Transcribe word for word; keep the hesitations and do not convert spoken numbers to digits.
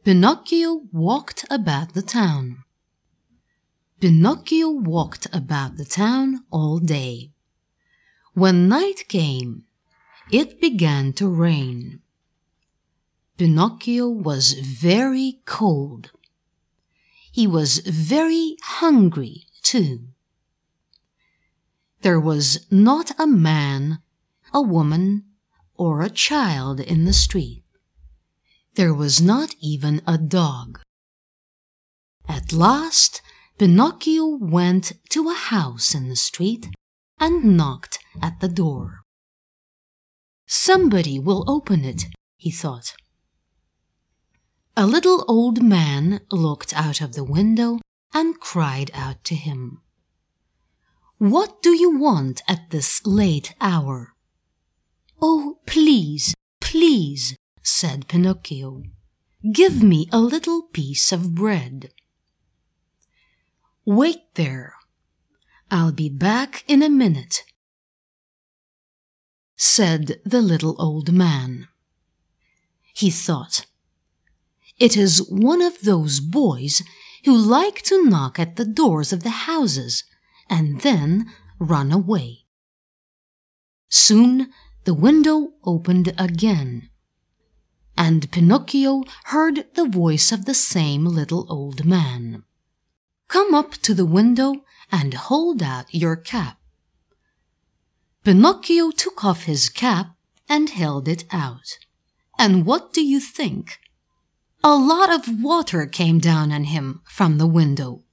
Pinocchio walked about the town. Pinocchio walked about the town all day. When night came, it began to rain. Pinocchio was very cold. He was very hungry, too. There was not a man, a woman, or a child in the street. There was not even a dog. At last, Pinocchio went to a house in the street and knocked at the door. Somebody will open it, he thought. A little old man looked out of the window and cried out to him. "What do you want at this late hour?" "Oh, please, please," said Pinocchio, "give me a little piece of bread." "Wait there. I'll be back in a minute," said the little old man. He thought, "It is one of those boys who like to knock at the doors of the houses and then run away." Soon the window opened again, and Pinocchio heard the voice of the same little old man. "Come up to the window and hold out your cap." Pinocchio took off his cap and held it out. And what do you think? A lot of water came down on him from the window.